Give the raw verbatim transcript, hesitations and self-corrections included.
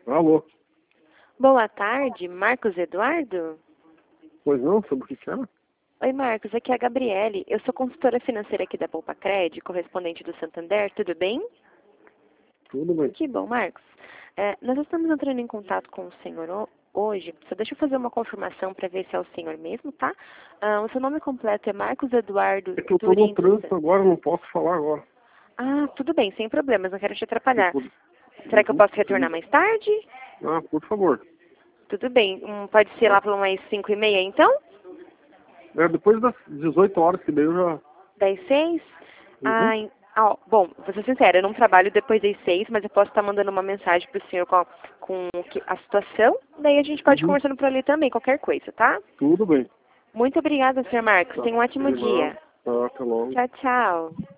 Alô? Boa tarde, Marcos Eduardo? Pois não, sobre o que que era? Oi, Marcos, aqui é a Gabriele. Eu sou consultora financeira aqui da Poupa Cred, correspondente do Santander, tudo bem? Tudo bem. Que bom, Marcos. É, nós estamos entrando em contato com o senhor ho- hoje, só deixa eu fazer uma confirmação para ver se é o senhor mesmo, tá? Ah, o seu nome completo é Marcos Eduardo É que eu tô no Turim dos trânsito Santos. agora, não posso falar agora. Ah, tudo bem, sem problemas, não quero te Se atrapalhar. puder. Será que eu Uhum. posso retornar mais tarde? Ah, por favor. Tudo bem, hum, pode ser lá Tá. por umas cinco e meia, então? É, depois das dezoito horas que daí eu já... Das seis? Uhum. Ah, em- ah, ó, bom, vou ser sincera, eu não trabalho depois das seis, mas eu posso estar mandando uma mensagem pro senhor com, a, com o que- a situação, daí a gente pode ir Uhum. conversando por ali também, qualquer coisa, tá? Tudo bem. Muito obrigada, senhor Marcos. Tá. Tenha um ótimo De nada. dia. Tá, até logo. Tchau, tchau.